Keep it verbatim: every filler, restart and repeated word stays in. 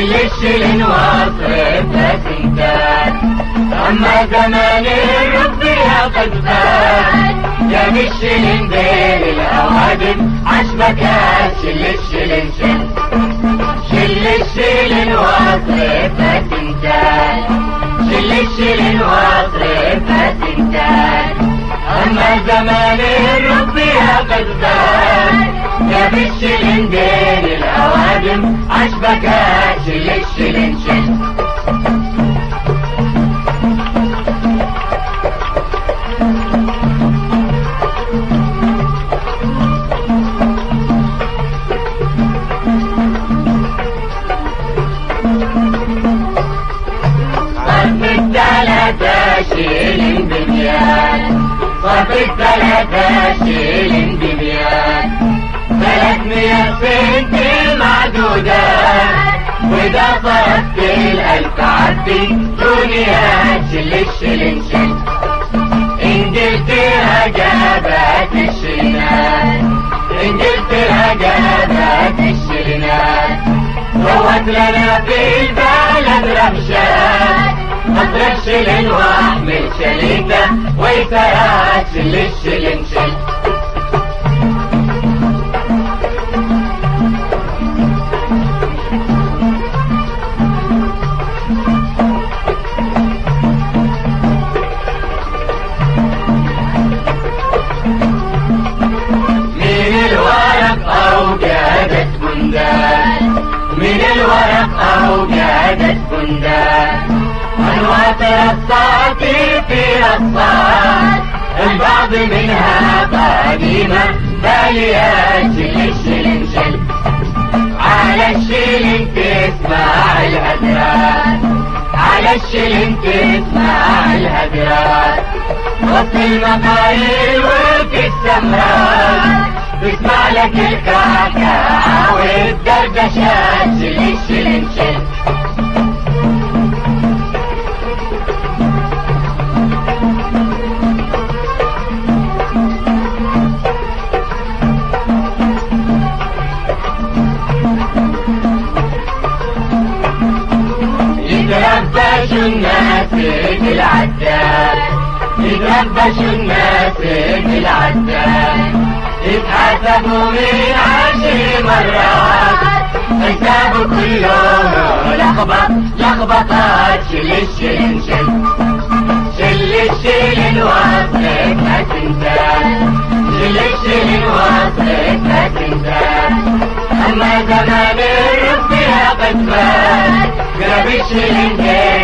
شل الشلن واصرفها سنتات. أما زمان الرب يا قد فات، جاب الشلن بين الأوادم عشبكات. شل الشلن شل شل الشلن واصرفها سنتات، شل الشلن واصرفها سنتات. أما زمان الرب يا قد فات، جاب الشلن بين الأوادم عشبكات. شل الشلن شل صرف الثلاثة شيلن بميات، صرف الثلاثة شيلن بميات. ثلاثمية سنت معدودات، وإذا صرفت الألف عبي دنيات. شل الشلن شل انجلترا جابت الشلنات، انجلترا جابت الشلنات. روت لنا في البلد رمشات، اضرب شلن واحمل شليته ويسرات. شل الشلن شل من الورق أوجدت بندان، من الورق أوجدت بندان. أنوات رصات في رصات، البعض منها قديمة باليات. شل الشلن شل على الشلن تسمع الهدرات، على الشلن تسمع الهدرات. وسط المقايل وفي السمرات، تسمع لك الكعكعة والدردشات. شل الشلن شل يتربشوا الناس في العداد، يتربشوا الناس في العداد. يتحاسبوا من عشر مرات، حسابه كله لخبط لخبطات. شل الشلن شل شل الشلن واصرفها سنتات، شل الشلن واصرفها سنتات. أما زمان الرب يا قد فات، قرب الشلن